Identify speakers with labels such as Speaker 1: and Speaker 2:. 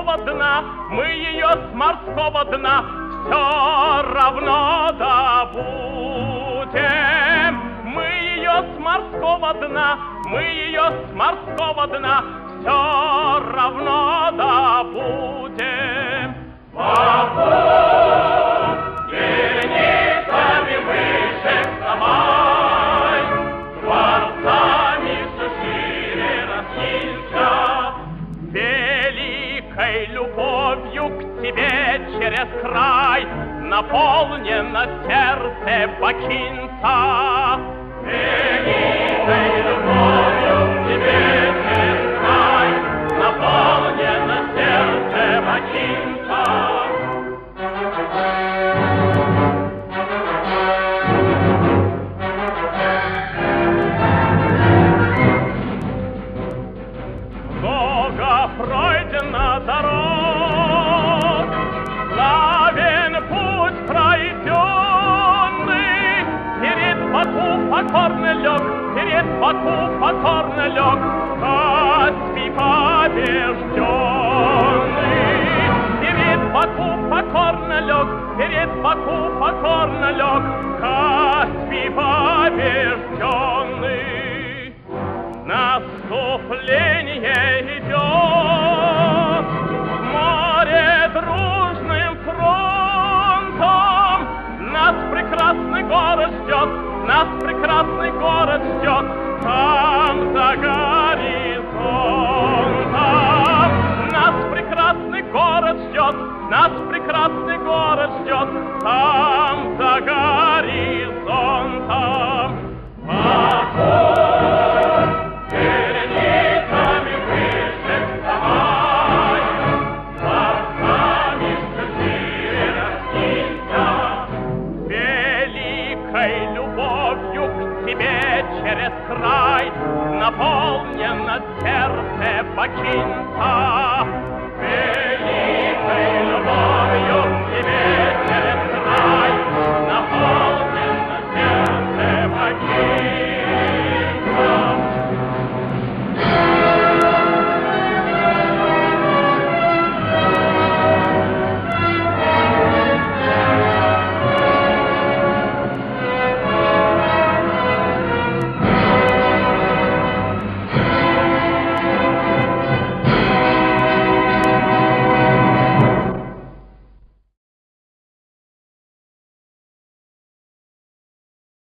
Speaker 1: морского дна, мы ее с морского дна все равно добудем. Мы ее с морского дна, мы ее с морского дна все равно добудем. Вокруг границами выше вставай, дворцами все шире раскинься. Великой любовью к тебе через край наполнено сердце бакинца. Великой любовью к тебе через край наполнено сердце бакинца. Много пройдено дорог, славен путь пройденный. Перед Баку покорно лег, перед Баку покорно лег Каспий побежденный. Перед Баку покорно лег, перед Баку покорно лег Каспий побежденный. Наступление идет, море дружным фронтом. Нас прекрасный город ждет, нас прекрасный город ждет, там за горизонтом. Нас прекрасный город ждет, нас прекрасный город ждет, там за горизонтом. Вокруг границами выше вставай, дворцами все шире раскинься. Великой любовью к тебе через край наполнено сердце бакинца. Великой любовью